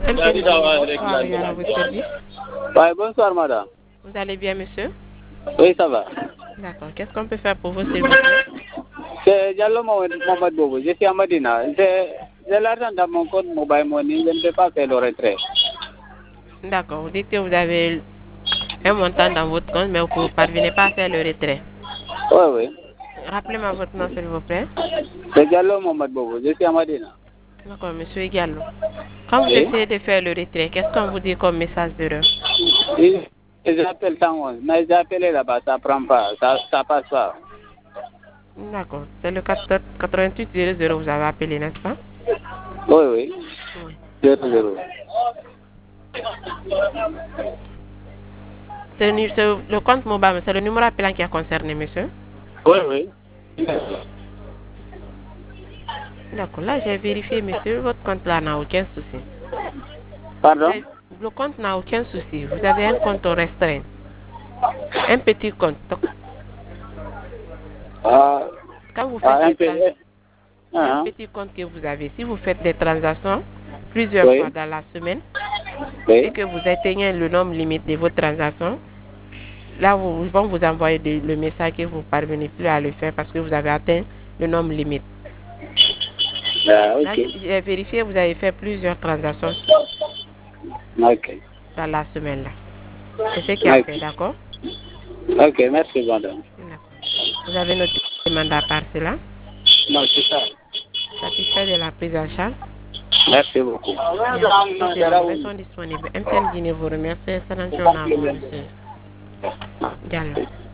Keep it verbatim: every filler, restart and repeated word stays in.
M T N, bonsoir et à votre service. Ouais, bonsoir madame. Vous allez bien, monsieur? Oui, ça va. D'accord. Qu'est-ce qu'on peut faire pour vous, s'il vous plaît? C'est Diallo Mohamed Mohamed Bobo. Je suis à Madina. J'ai j'ai l'argent dans mon compte mobile money. Je ne peux pas faire le retrait. D'accord. Vous dites que vous avez un montant dans votre compte, mais vous ne parvenez pas à faire le retrait. Oui, oui. Rappelez-moi votre nom, s'il vous plaît. C'est Diallo Mohamed Bobo. Je suis à Madina. D'accord, monsieur Gallo. Quand vous Oui. essayez de faire le retrait, qu'est-ce qu'on vous dit comme message d'erreur? Et j'appelle cent onze. Mais j'ai appelé là-bas, ça ne prend pas. Ça ne passe pas. D'accord. C'est le quatre-vingt-huit zéro zéro, vous avez appelé, n'est-ce pas? Oui, oui. Oui. zéro zéro. C'est le, c'est le compte mobile, c'est le numéro appelant qui est concerné, monsieur? Oui, oui. D'accord. Là, j'ai vérifié, monsieur. Votre compte là n'a aucun souci. Pardon? Le compte n'a aucun souci. Vous avez un compte restreint. Un petit compte. Donc, Ah, quand vous ah, faites un des peu. transactions, un Ah, petit compte que vous avez, si vous faites des transactions plusieurs oui. fois dans la semaine et Oui. que vous atteignez le nombre limite de vos transactions, là, vous, ils vont vous envoyer de- le message que vous ne parvenez plus à le faire parce que vous avez atteint le nombre limite. Ah, Là, ok. j'ai vérifié, vous avez fait plusieurs transactions Ok. dans la semaine là. C'est ce qui a Ok. fait, d'accord? Ok, merci madame. D'accord. Vous avez noté le mandat par cela, Non, c'est ça. satisfait de la prise en charge. Merci beaucoup. Merci. Toutes les nouvelles sont disponibles. M T N Guinée vous remercie. Excellente journée à vous, monsieur Diallo.